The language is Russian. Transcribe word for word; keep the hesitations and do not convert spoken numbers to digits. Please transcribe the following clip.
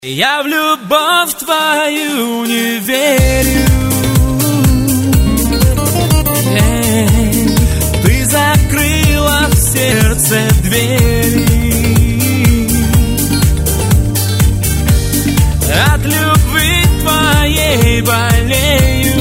Я в любовь твою не верю. Эй, ты закрыла в сердце двери. От любви твоей болею.